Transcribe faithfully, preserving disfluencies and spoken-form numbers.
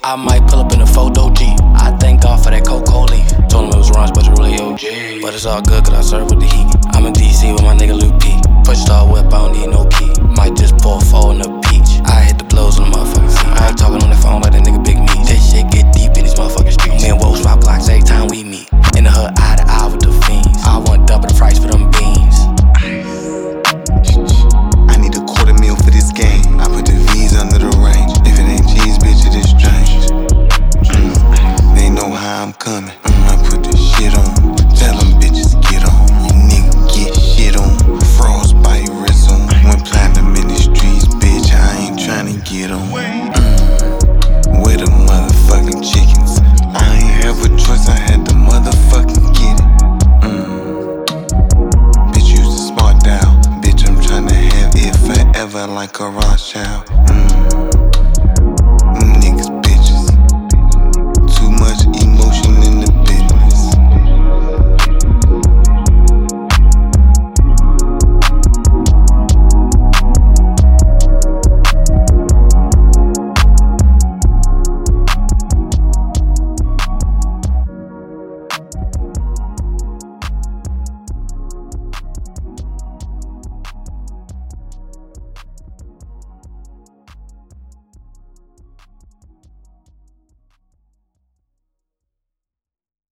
I might pull up in a photo G. I thank God for that Coco leaf. Told him it was runs, but it's really O G. But it's all good cause I serve with the heat. I'm in D C with my nigga Luke P. Push star whip, I don't need no key. Might just pour four in a peach. I hit the blows on the motherfucking seat. I ain't talking on the phone like that nigga Big Me. This shit get deep in these motherfucking streets. Me and Woe swap blocks every time we meet. In the hood, eye to eye with the fiends. I want double the price for them beans. I need a quarter meal for this game. I put the V's under the range. If it ain't cheese, bitch, it is strange. Mm. They know how I'm coming. Mm, I put the shit on. Tell them bitches get on. You nigga get shit on. Frostbite wrist on. When platinum in the streets, bitch, I ain't tryna get on. Mm. Where the motherfucking chickens? I ain't have a choice, I had to motherfucking get it. Mm. Bitch, use the smart dial. Bitch, I'm tryna have it forever like a Rothschild.